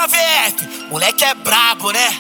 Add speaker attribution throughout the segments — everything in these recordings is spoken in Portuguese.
Speaker 1: JVF, moleque é brabo, né?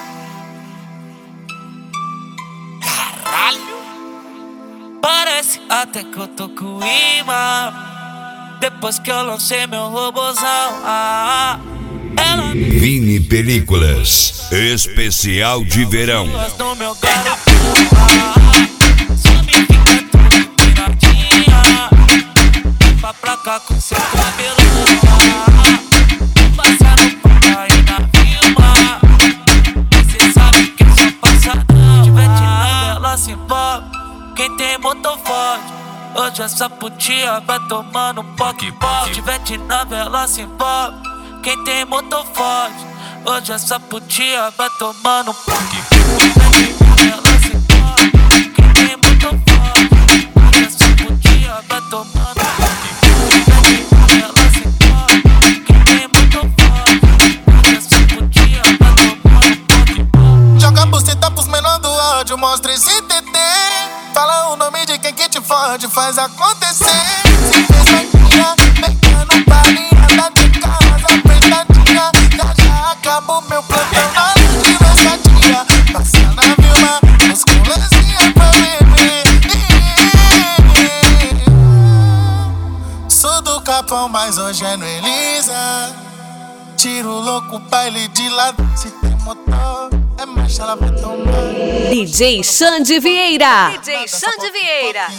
Speaker 1: Caralho.
Speaker 2: Parece até que eu tô com imã. Depois que eu lancei meu robozão, ela
Speaker 3: Vini Películas, especial de verão.
Speaker 2: no meu garotão, só me fica tudo piradinha. Pra cá com seu cabelão, passando por aí na vila. Cê sabe que eu sou passadão. Tiver de nada, ela se envolve. Quem tem motor forte, hoje essa putinha vai tomando um poque-poque. Tiver de nave, ela se envolve. Quem tem motor forte, hoje essa putinha vai tomando um poque-poque. Ela se envolve. Quem tem motor forte, hoje essa putinha vai tomando um poque-poque. Ela se envolve. Quem tem motor forte, hoje essa putinha vai tomando um poque-poque.
Speaker 4: Joga a buceta pros menor do áudio, mostra esse TT. Fala o nome de quem que te fode, faz acontecer. Se fez vaquinha, pegando balinha, tá de casa apertadinha. Já acabou meu plantão na hora de versadinha. Passa na Vilma, os colezinhas pra beber. Sou do Capão, mas hoje é no Elisa. Tiro louco, baile de lado. Se tem motor, é marcha, ela vai tomar.
Speaker 5: DJ Xande Vieira.
Speaker 6: DJ Xande Vieira.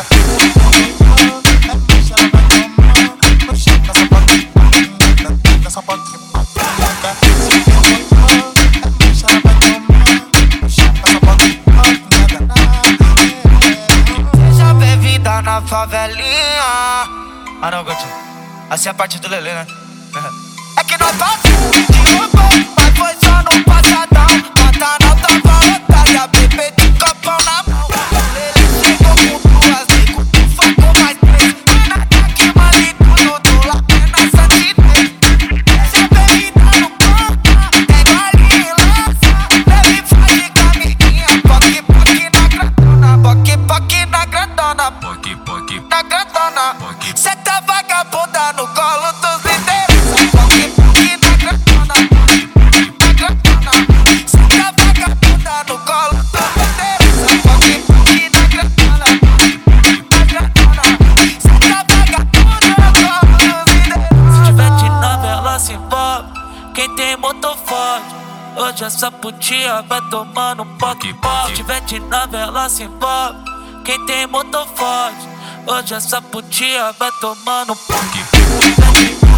Speaker 2: Seja bem-vinda na favelinha. Ah não, Gatinho, assim é a parte do Lelê, né? É que nós passamos de roubou, mas foi só no passadão. Pantanal tava lotado e a bebê de copão na mão. O Lelê chegou com duas, nego, tu facou mais três. Vai na caque, maluco, tudo lá é na santinês. Seja bem-vinda no ponta, é galinha e lança. Leve faz com a amiguinha, poque-poque na grandona. Poque-poque na grandona, poque-poque na grandona. Cê tá vagabunda no colo dos líderes. Quem tem motor forte, hoje essa putinha vai tomando um poque-poque. Se tiver de nave, ela se envolve. Quem tem motor forte, hoje essa putinha vai tomando um poque-poque.